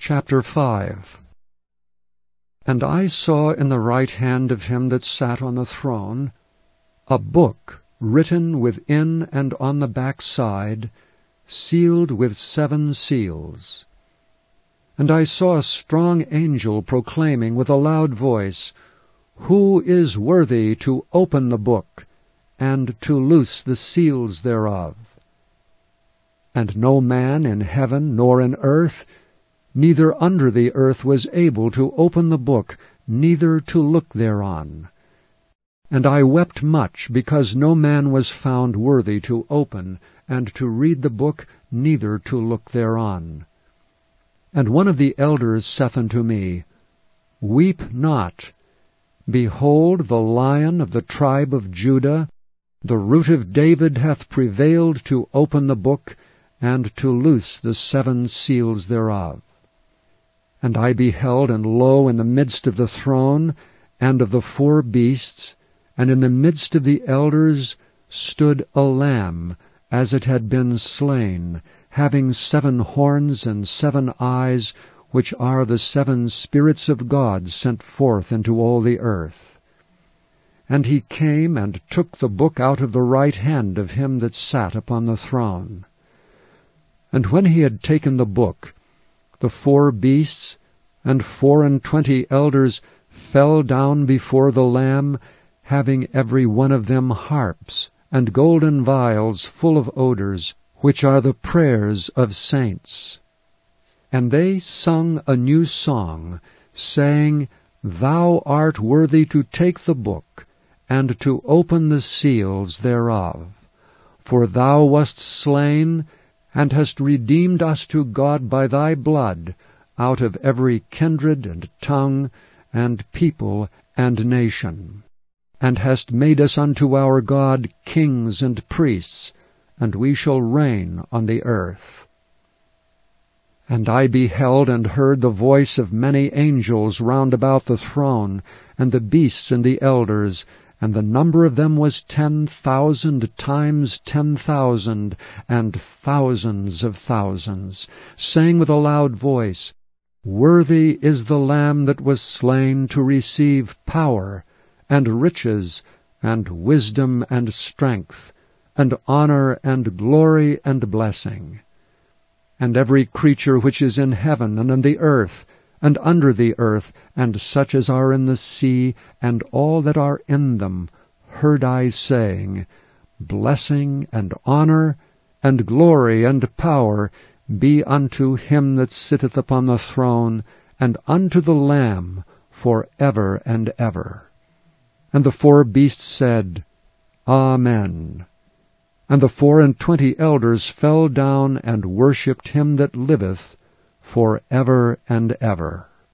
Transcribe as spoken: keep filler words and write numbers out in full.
Chapter five. And I saw in the right hand of him that sat on the throne a book written within and on the back side, sealed with seven seals. And I saw a strong angel proclaiming with a loud voice, Who is worthy to open the book, and to loose the seals thereof? And no man in heaven nor in earth, neither under the earth, was able to open the book, neither to look thereon. And I wept much, because no man was found worthy to open, and to read the book, neither to look thereon. And one of the elders saith unto me, Weep not. Behold, the Lion of the tribe of Judah, the Root of David, hath prevailed to open the book, and to loose the seven seals thereof. And I beheld, and lo, in the midst of the throne, and of the four beasts, and in the midst of the elders, stood a lamb, as it had been slain, having seven horns and seven eyes, which are the seven spirits of God sent forth into all the earth. And he came and took the book out of the right hand of him that sat upon the throne. And when he had taken the book, the four beasts and four and twenty elders fell down before the Lamb, having every one of them harps and golden vials full of odors, which are the prayers of saints. And they sung a new song, saying, Thou art worthy to take the book, and to open the seals thereof. For thou wast slain, and hast redeemed us to God by thy blood, out of every kindred and tongue and people and nation, and hast made us unto our God kings and priests, and we shall reign on the earth. And I beheld and heard the voice of many angels round about the throne, and the beasts and the elders, and the number of them was ten thousand times ten thousand, and thousands of thousands, saying with a loud voice, Worthy is the Lamb that was slain to receive power, and riches, and wisdom, and strength, and honor, and glory, and blessing. And every creature which is in heaven, and in the earth, and under the earth, and such as are in the sea, and all that are in them, heard I saying, Blessing, and honor, and glory, and power be unto him that sitteth upon the throne, and unto the Lamb, for ever and ever. And the four beasts said, Amen. And the four and twenty elders fell down and worshipped him that liveth for ever and ever.